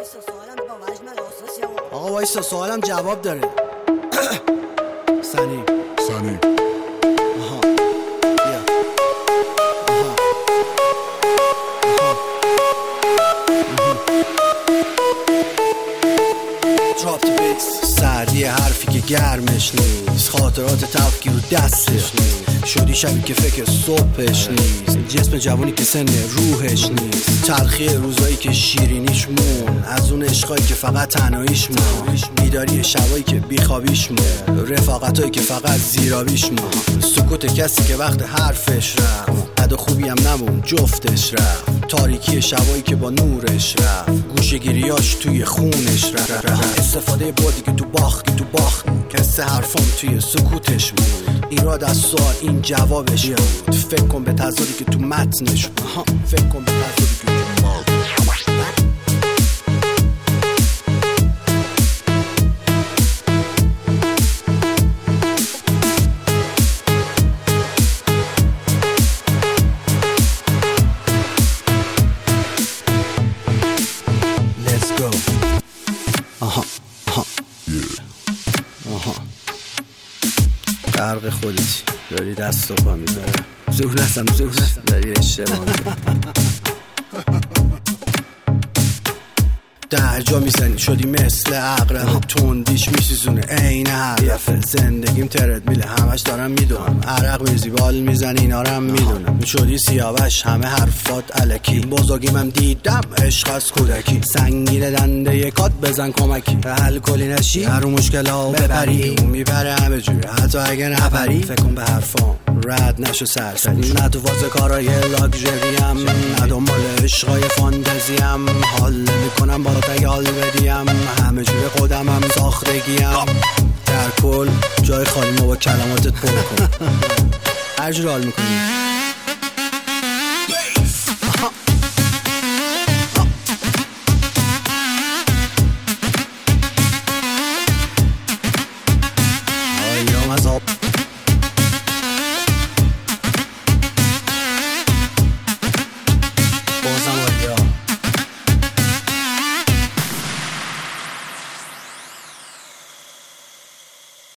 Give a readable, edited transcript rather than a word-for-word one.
آقا وایسا سوالم جواب داره. سنی آها بیا آها Drop the beats. سردی حرفی که گرمش نیست، خاطرات تلخی رو دستش نیست، شدی شبی که فکر صبحش نیست، جسم جوانی که سن روحش نیست، تلخی روزایی که شیرینیش مون، از اون عشقایی که فقط تنهاییش مون، بیداری شبایی که بیخوابیش مون، رفاقتایی که فقط زیرابیش مون، سکوت کسی که وقت حرفش رفت، بد و خوبی هم نمون جفتش رفت، تاریکی شبایی که با نورش رفت، گوشه‌گیریاش توی خونش رفت، استفاده بردی که تو باختی کسه حرفام توی سکوتش بود، ایراد از سوال این جوابش بود، فکر کن به تضادی که تو متنش بود، فکر کن به تضادی که تو Let's go. غرق خودتی داری دست و پا میذاره، زور نستم داری اشتباه میکنی، درجا میزنی شدی مثل عقرب، تندیش میسیزونه عین هدفه، زندگیم ترد میله همش دارم میدونم، عرق میریزی بال میزنی اینا رو هم میدونم، شدی سیاوش همه حرفات الکی، بزرگیم هم دیدم عشق از کودکی، سنگین دنده یکات بزن کمکی، حل کلی نشی هر مشکلا ببری، میبره همه جوره حتی اگه نپری، فکر کن به حرفام رد نشو سرسری، نه تو واسه کارای لاکچریم، نه دنبال عشقای فانتزیم، حال نمیکنم با تیال بدیم، همه جوره خودمم ساختگیم، در کل جای خالی ما با کلماتت پر کن، هر جور حال میکنی